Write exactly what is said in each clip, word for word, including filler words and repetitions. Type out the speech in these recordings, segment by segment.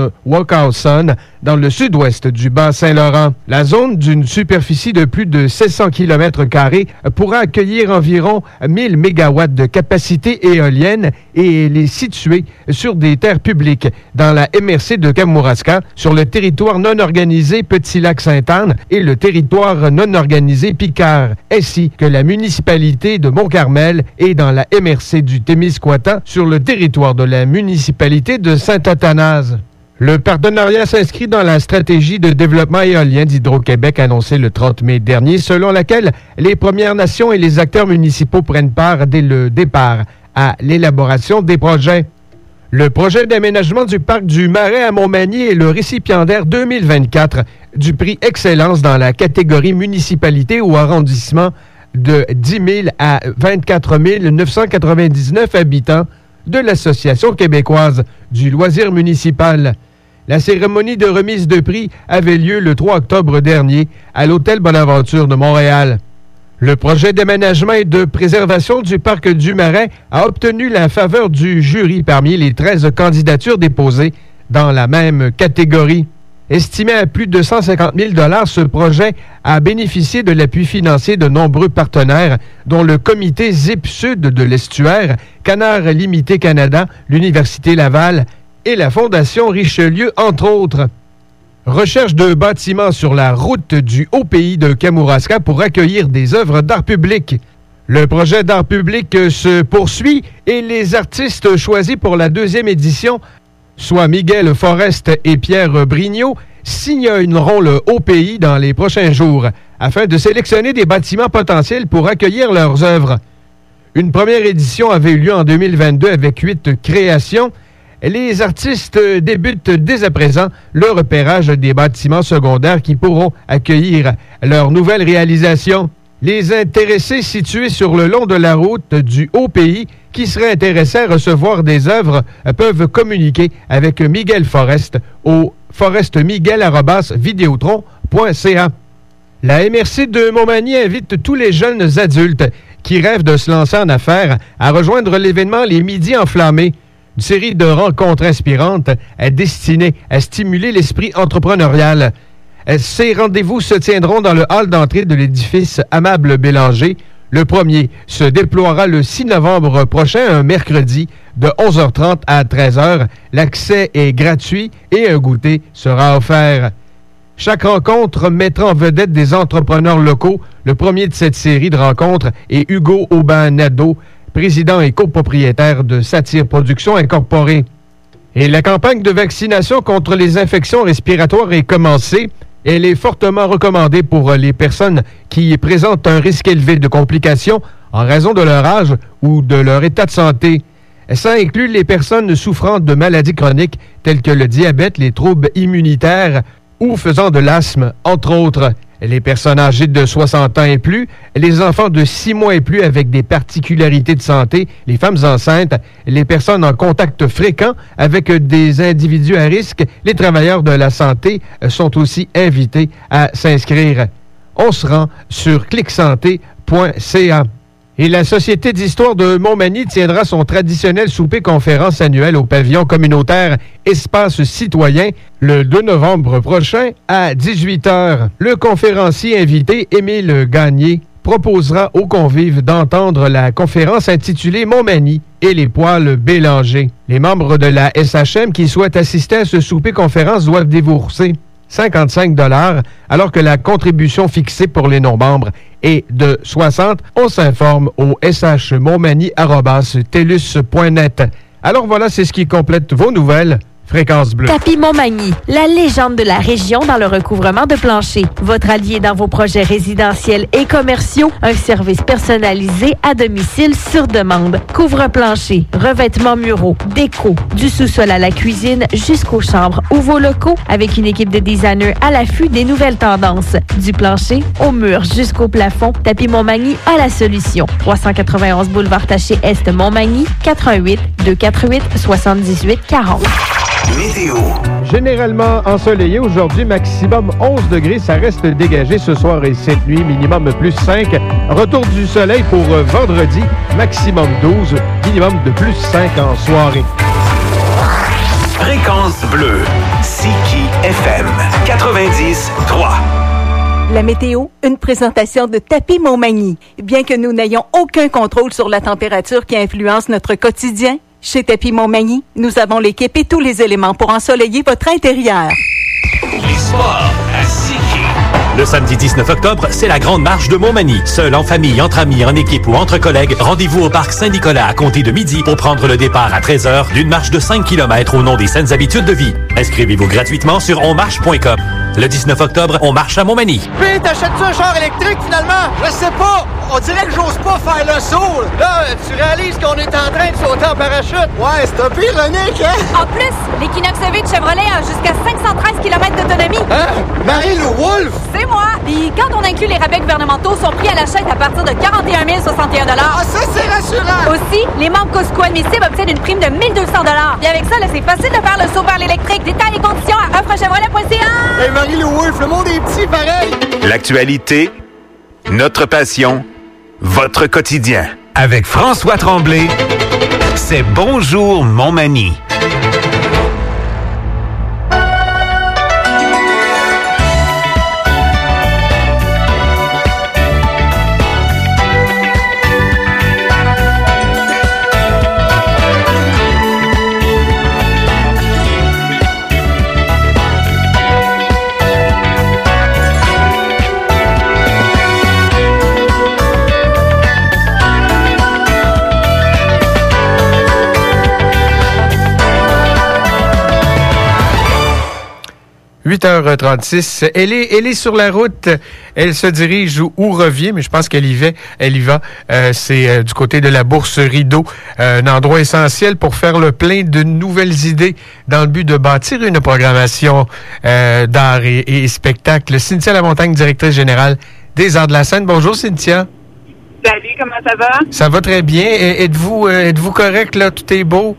Waucauson, dans le sud-ouest du Bas-Saint-Laurent. La zone, d'une superficie de plus de sept cents kilomètres carrés, pourra accueillir environ mille mégawatts de capacité éolienne et elle est située sur des terres publiques dans la M R C de Kamouraska, sur le territoire non organisé Petit-Lac-Sainte-Anne et le territoire non organisé Picard, ainsi que la municipalité de Mont-Carmel et dans la M R C du Témiscouata sur le territoire de la municipalité de Saint-Athanase. Le partenariat s'inscrit dans la stratégie de développement éolien d'Hydro-Québec annoncée le trente mai dernier, selon laquelle les Premières Nations et les acteurs municipaux prennent part dès le départ à l'élaboration des projets. Le projet d'aménagement du parc du Marais à Montmagny est le récipiendaire deux mille vingt-quatre du prix Excellence dans la catégorie municipalité ou arrondissement de dix mille à vingt-quatre mille neuf cent quatre-vingt-dix-neuf habitants de l'Association québécoise du loisir municipal. La cérémonie de remise de prix avait lieu le trois octobre dernier à l'Hôtel Bonaventure de Montréal. Le projet d'aménagement et de préservation du parc du Marais a obtenu la faveur du jury parmi les treize candidatures déposées dans la même catégorie. Estimé à plus de cent cinquante mille dollars, ce projet a bénéficié de l'appui financier de nombreux partenaires, dont le comité Z I P Sud de l'Estuaire, Canard Limité Canada, l'Université Laval et la Fondation Richelieu, entre autres. Recherche de bâtiments sur la route du Haut-Pays de Kamouraska pour accueillir des œuvres d'art public. Le projet d'art public se poursuit et les artistes choisis pour la deuxième édition, soit Miguel Forest et Pierre Brignot, signeront le Haut-Pays dans les prochains jours afin de sélectionner des bâtiments potentiels pour accueillir leurs œuvres. Une première édition avait eu lieu en deux mille vingt-deux avec huit créations. Les artistes débutent dès à présent le repérage des bâtiments secondaires qui pourront accueillir leurs nouvelles réalisations. Les intéressés situés sur le long de la route du Haut-Pays qui seraient intéressés à recevoir des œuvres peuvent communiquer avec Miguel Forest au forest miguel arobase vidéotron point c a. La M R C de Montmagny invite tous les jeunes adultes qui rêvent de se lancer en affaires à rejoindre l'événement Les Midis Enflammés, une série de rencontres inspirantes destinées à stimuler l'esprit entrepreneurial. Ces rendez-vous se tiendront dans le hall d'entrée de l'édifice Amable Bélanger. Le premier se déploiera le six novembre prochain, un mercredi, de onze heures trente à treize heures. L'accès est gratuit et un goûter sera offert. Chaque rencontre mettra en vedette des entrepreneurs locaux. Le premier de cette série de rencontres est Hugo Aubin-Nadeau, président et copropriétaire de Satire Productions Incorporée. Et la campagne de vaccination contre les infections respiratoires est commencée. Elle est fortement recommandée pour les personnes qui présentent un risque élevé de complications en raison de leur âge ou de leur état de santé. Ça inclut les personnes souffrant de maladies chroniques telles que le diabète, les troubles immunitaires ou faisant de l'asthme, entre autres. Les personnes âgées de soixante ans et plus, les enfants de six mois et plus avec des particularités de santé, les femmes enceintes, les personnes en contact fréquent avec des individus à risque, les travailleurs de la santé sont aussi invités à s'inscrire. On se rend sur clic santé point c a. Et la Société d'histoire de Montmagny tiendra son traditionnel souper-conférence annuel au pavillon communautaire Espace citoyen le deux novembre prochain à dix-huit heures. Le conférencier invité, Émile Gagné, proposera aux convives d'entendre la conférence intitulée « Montmagny et les poêles Bélanger ». Les membres de la S H M qui souhaitent assister à ce souper-conférence doivent débourser cinquante-cinq dollars, alors que la contribution fixée pour les non-membres est de soixante. On s'informe au s h montmagny arobase telus point net. Alors voilà, c'est ce qui complète vos nouvelles. Fréquence Bleue. Tapis Montmagny, la légende de la région dans le recouvrement de plancher. Votre allié dans vos projets résidentiels et commerciaux. Un service personnalisé à domicile sur demande. Couvre-plancher, revêtements muraux, déco, du sous-sol à la cuisine jusqu'aux chambres ou vos locaux avec une équipe de designers à l'affût des nouvelles tendances. Du plancher au mur jusqu'au plafond, Tapis Montmagny a la solution. trois cent quatre-vingt-onze boulevard Taché Est Montmagny, quatre un huit, deux quatre huit, sept huit quatre zéro. Météo. Généralement ensoleillé aujourd'hui, maximum onze degrés. Ça reste dégagé ce soir et cette nuit, minimum plus cinq. Retour du soleil pour vendredi, maximum douze, minimum de plus cinq en soirée. Fréquence Bleue. Siki F M quatre-vingt-dix trois. La météo, une présentation de Tapis Montmagny. Bien que nous n'ayons aucun contrôle sur la température qui influence notre quotidien, chez Tapis Montmagny, nous avons l'équipe et tous les éléments pour ensoleiller votre intérieur. Les sports à Siki. Le samedi dix-neuf octobre, c'est la Grande Marche de Montmagny. Seul, en famille, entre amis, en équipe ou entre collègues, rendez-vous au parc Saint-Nicolas à compter de midi pour prendre le départ à treize heures d'une marche de cinq kilomètres au nom des saines habitudes de vie. Inscrivez-vous gratuitement sur onmarche point com. Le dix-neuf octobre, on marche à Montmagny. Puis, t'achètes-tu un char électrique, finalement? Je sais pas. On dirait que j'ose pas faire le saut. Là, tu réalises qu'on est en train de sauter en parachute. Ouais, c'est un peu ironique, hein? En plus, l'Equinox E V de Chevrolet a jusqu'à cinq cent treize kilomètres d'autonomie. Hein? Marie-Lou Wolfe? C'est moi. Puis quand on inclut les rabais gouvernementaux, son prix à l'achat est à partir de quarante et un mille soixante et un dollars. Ah, ça, c'est rassurant. Aussi, les membres Costco admissibles obtiennent une prime de mille deux cents dollars. Puis avec ça, là, c'est facile de faire le saut vers l'électrique. Détails et conditions à offre chevrolet point c a. Hey, Marie-Lou Wolfe, le monde est petit, pareil. L'actualité, notre passion, votre quotidien. Avec François Tremblay, c'est Bonjour Montmagny. huit heures trente-six. Elle est, elle est sur la route. Elle se dirige ou, ou revient, mais je pense qu'elle y va. Elle y va. Euh, c'est euh, du côté de la Bourse Rideau, euh, un endroit essentiel pour faire le plein de nouvelles idées dans le but de bâtir une programmation euh, d'art et, et spectacle. Cynthia Lamontagne, directrice générale des Arts de la Scène. Bonjour, Cynthia. Salut, comment ça va? Ça va très bien. Et, êtes-vous, euh, êtes-vous correct, là? Tout est beau?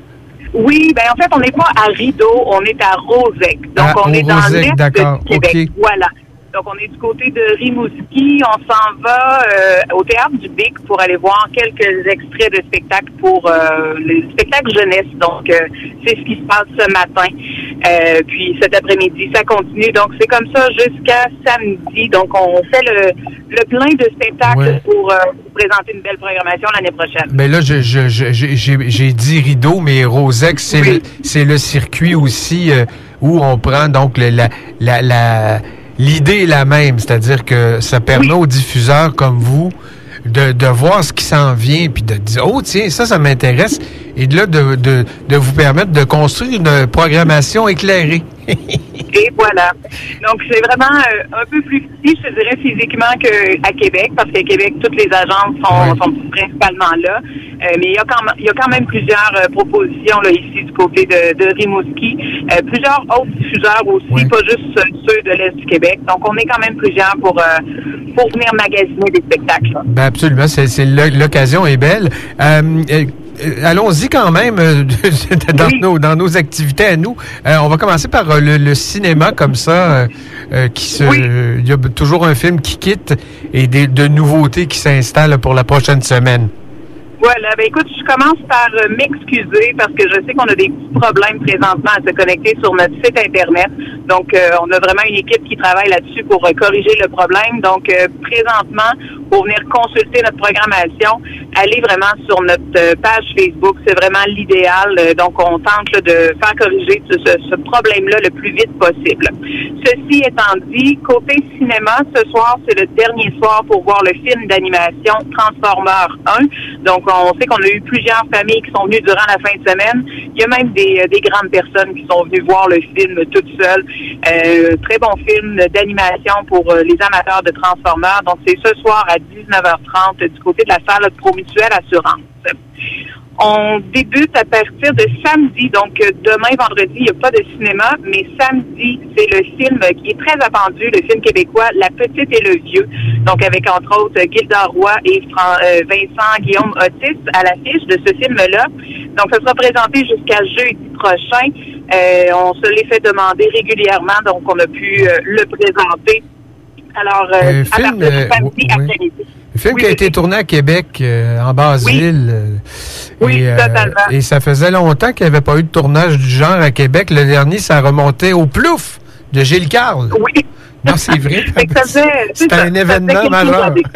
Oui, ben en fait, on n'est pas à Rideau, on est à Rosec. Donc, ah, on est dans l'est d'accord. du Québec. Okay. Voilà. Donc, on est du côté de Rimouski. On s'en va euh, au Théâtre du Bic pour aller voir quelques extraits de spectacles pour euh, le spectacle jeunesse. Donc, euh, c'est ce qui se passe ce matin. Euh, puis, cet après-midi, ça continue. Donc, c'est comme ça jusqu'à samedi. Donc, on fait le, le plein de spectacles ouais. pour, euh, pour présenter une belle programmation l'année prochaine. Mais là, je, je, je, j'ai, j'ai dit Rideau, mais Rosec, c'est, oui. le, c'est le circuit aussi euh, où on prend donc le, la... la, la L'idée est la même, c'est-à-dire que ça permet oui. aux diffuseurs comme vous de, de voir ce qui s'en vient puis de dire « Oh, tiens, ça, ça m'intéresse » et de là, de, de, de vous permettre de construire une programmation éclairée. Et voilà. Donc, c'est vraiment euh, un peu plus petit, je te dirais, physiquement qu'à Québec, parce qu'à Québec, toutes les agences sont, oui. sont principalement là. Euh, mais il y a quand même, il y a quand même plusieurs euh, propositions là ici du côté de, de Rimouski. Euh, plusieurs autres diffuseurs aussi, oui. pas juste euh, ceux de l'Est du Québec. Donc, on est quand même plusieurs pour, euh, pour venir magasiner des spectacles. Là. Ben absolument, c'est, c'est l'occasion est belle. Euh, euh, Allons-y quand même euh, dans, oui. nos, dans nos activités à nous. Euh, on va commencer par euh, le, le cinéma comme ça, euh, euh, qui se, il oui. euh, y a toujours un film qui quitte et des, de nouveautés qui s'installent pour la prochaine semaine. Voilà, ben écoute, je commence par euh, m'excuser parce que je sais qu'on a des petits problèmes présentement à se connecter sur notre site Internet. Donc, euh, on a vraiment une équipe qui travaille là-dessus pour euh, corriger le problème. Donc, euh, présentement, pour venir consulter notre programmation, allez vraiment sur notre euh, page Facebook. C'est vraiment l'idéal. Euh, donc, on tente là, de faire corriger ce, ce, ce problème-là le plus vite possible. Ceci étant dit, côté cinéma, ce soir, c'est le dernier soir pour voir le film d'animation Transformers un. Donc, on sait qu'on a eu plusieurs familles qui sont venues durant la fin de semaine. Il y a même des, des grandes personnes qui sont venues voir le film toutes seules. Euh, très bon film d'animation pour euh, les amateurs de Transformers. Donc, c'est ce soir à dix-neuf heures trente du côté de la salle Promutuelle Assurance. On débute à partir de samedi, donc demain, vendredi, il n'y a pas de cinéma, mais samedi, c'est le film qui est très attendu, le film québécois La Petite et le Vieux, donc avec entre autres Gilda Roy et Fran- euh, Vincent Guillaume Otis à l'affiche de ce film-là. Donc, ça sera présenté jusqu'à jeudi prochain. Euh, on se l'est fait demander régulièrement, donc on a pu euh, le présenter. Alors, euh, à film, partir de samedi euh, après-midi. film Oui, qui a oui. été tourné à Québec, euh, en Basse-Ville. euh, Oui, et, euh, totalement. et ça faisait longtemps qu'il n'y avait pas eu de tournage du genre à Québec. Le dernier, ça remontait au Plouf de Gilles Carle. Oui. Non, c'est vrai. Fait que ça faisait- c'est C'était ça, un ça événement faisait quelque chose majeur. avec.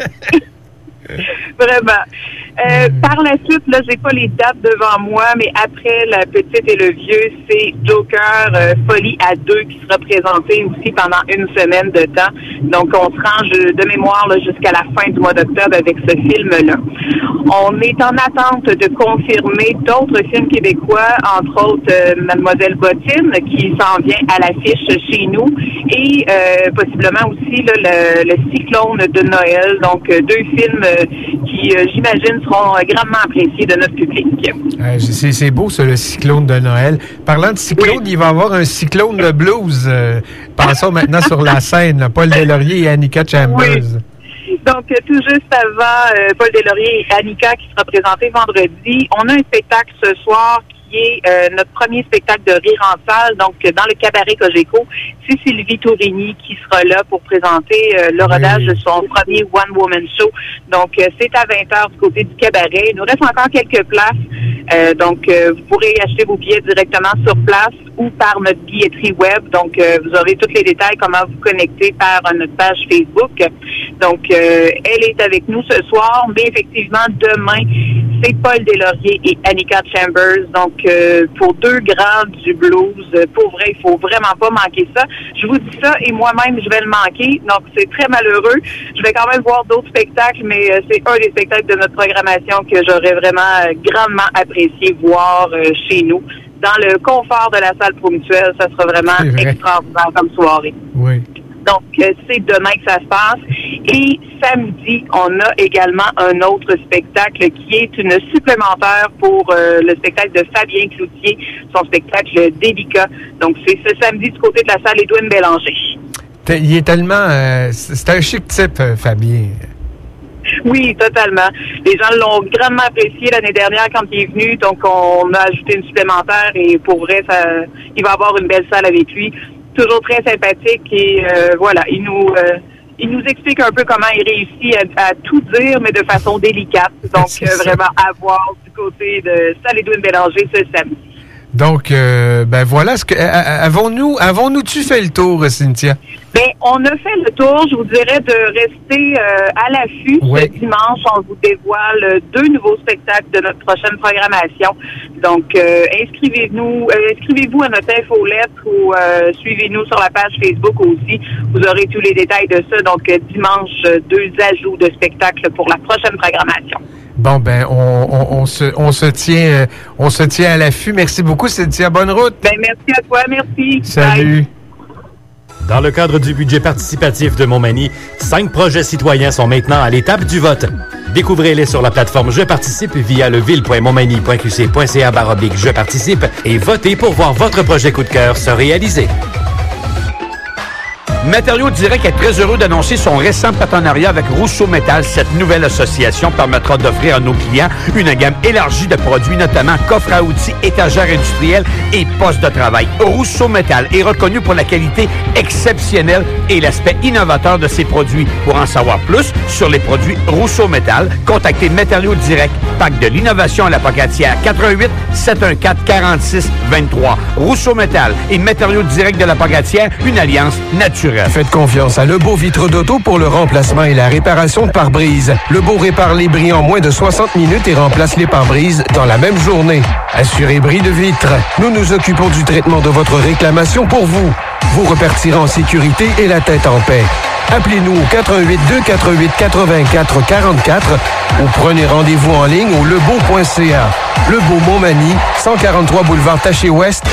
Vraiment. Euh, Par la suite, là, j'ai pas les dates devant moi, mais après La Petite et le Vieux, c'est Joker euh, Folie à deux qui sera présenté aussi pendant une semaine de temps. Donc, on se range de mémoire là, jusqu'à la fin du mois d'octobre avec ce film-là. On est en attente de confirmer d'autres films québécois, entre autres euh, Mademoiselle Bottine, qui s'en vient à l'affiche chez nous, et euh, possiblement aussi là, le, le Cyclone de Noël. Donc, euh, deux films euh, qui, euh, j'imagine, seront euh, grandement appréciés de notre public. Euh, c'est, c'est beau, ça, le cyclone de Noël. Parlant de cyclone, il va y avoir un cyclone de blues. Euh, passons maintenant sur la scène. Là. Paul Deslauriers et Annika Chambers. Oui. Donc, euh, tout juste avant euh, Paul Deslauriers et Annika qui sera présenté vendredi, on a un spectacle ce soir qui est euh, notre premier spectacle de rire en salle. Donc, euh, dans le cabaret Cogeco, c'est Sylvie Tourigny qui sera là pour présenter euh, le rodage Oui. de son premier One Woman Show. Donc, euh, c'est à vingt heures du côté du cabaret. Il nous reste encore quelques places. Euh, donc, euh, vous pourrez acheter vos billets directement sur place ou par notre billetterie web. Donc, euh, vous aurez tous les détails, comment vous connecter par euh, notre page Facebook. Donc, euh, elle est avec nous ce soir, mais effectivement, demain, c'est Paul Deslauriers et Annika Chambers. Donc, euh, pour deux grands du blues, euh, pour vrai, il faut vraiment pas manquer ça. Je vous dis ça et moi-même, je vais le manquer. Donc, c'est très malheureux. Je vais quand même voir d'autres spectacles, mais euh, c'est un des spectacles de notre programmation que j'aurais vraiment euh, grandement apprécié voir euh, chez nous. Dans le confort de la salle Promutuelle, ça sera vraiment extraordinaire comme soirée. Oui. Donc, euh, c'est demain que ça se passe. Et samedi, on a également un autre spectacle qui est une supplémentaire pour euh, le spectacle de Fabien Cloutier, son spectacle Délicat. Donc, c'est ce samedi du côté de la salle Édouine Bélanger. T'es- Il est tellement... euh, c'est c'est un chic type, euh, Fabien. Oui, totalement. Les gens l'ont grandement apprécié l'année dernière quand il est venu, donc on a ajouté une supplémentaire et pour vrai, ça, il va avoir une belle salle avec lui. Toujours très sympathique et euh, voilà, il nous euh, il nous explique un peu comment il réussit à, à tout dire, mais de façon délicate. Donc euh, vraiment à voir du côté de Salle Édouine Bélanger ce samedi. Donc, euh, ben voilà, ce que, a- a- avons-nous avons-nous-tu fait le tour, Cynthia? Bien, on a fait le tour. Je vous dirais de rester euh, à l'affût. Oui. Ce dimanche, on vous dévoile deux nouveaux spectacles de notre prochaine programmation. Donc, euh, inscrivez-nous, euh, inscrivez-vous à notre infolettre ou euh, suivez-nous sur la page Facebook aussi. Vous aurez tous les détails de ça. Donc, euh, dimanche, euh, deux ajouts de spectacles pour la prochaine programmation. Bon, ben, on, on, on, se, on, se tient, euh, on se tient à l'affût. Merci beaucoup, Cynthia. Bonne route. Ben, merci à toi. Merci. Salut. Bye. Dans le cadre du budget participatif de Montmagny, cinq projets citoyens sont maintenant à l'étape du vote. Découvrez-les sur la plateforme Je participe via leville point montmagny point q c point c a barre oblique Je participe et votez pour voir votre projet coup de cœur se réaliser. Matériaux Direct est très heureux d'annoncer son récent partenariat avec Rousseau Métal. Cette nouvelle association permettra d'offrir à nos clients une gamme élargie de produits, notamment coffres à outils, étagères industrielles et postes de travail. Rousseau Métal est reconnu pour la qualité exceptionnelle et l'aspect innovateur de ses produits. Pour en savoir plus sur les produits Rousseau Métal, contactez Matériaux Direct, Parc de l'Innovation à la Pocatière, quatre un huit, sept un quatre, quarante-six vingt-trois. Rousseau Métal et Matériaux Direct de la Pocatière, une alliance naturelle. Faites confiance à Lebeau Vitre d'Auto pour le remplacement et la réparation de pare-brise. Lebeau répare les bris en moins de soixante minutes et remplace les pare-brises dans la même journée. Assurez bris de vitre. Nous nous occupons du traitement de votre réclamation pour vous. Vous repartirez en sécurité et la tête en paix. Appelez-nous au quatre un huit, deux quatre huit, quatre-vingt-quatre quarante-quatre ou prenez rendez-vous en ligne au lebeau point c a. Lebeau Montmagny, cent quarante-trois boulevard Taché-Ouest.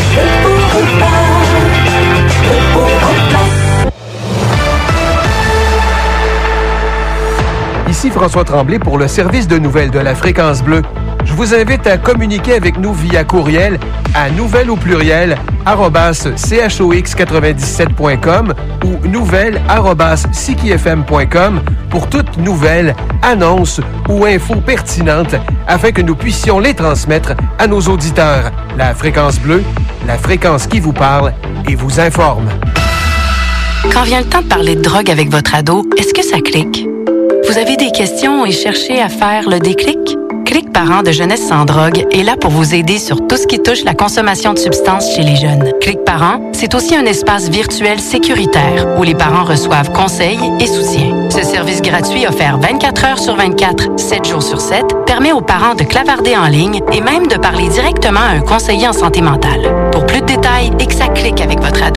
Ici François Tremblay pour le service de nouvelles de la Fréquence Bleue. Je vous invite à communiquer avec nous via courriel à nouvelles au pluriel arobase chox quatre-vingt-dix-sept point com ou nouvelles arobase sikifm point com pour toute nouvelle, annonce ou info pertinente afin que nous puissions les transmettre à nos auditeurs. La Fréquence Bleue, la fréquence qui vous parle et vous informe. Quand vient le temps de parler de drogue avec votre ado, est-ce que ça clique? Vous avez des questions et cherchez à faire le déclic? Clic Parents de Jeunesse sans drogue est là pour vous aider sur tout ce qui touche la consommation de substances chez les jeunes. Clic Parents, c'est aussi un espace virtuel sécuritaire où les parents reçoivent conseils et soutien. Ce service gratuit offert vingt-quatre heures sur vingt-quatre, sept jours sur sept, permet aux parents de clavarder en ligne et même de parler directement à un conseiller en santé mentale. Pour plus de détails et que ça clique avec votre ado,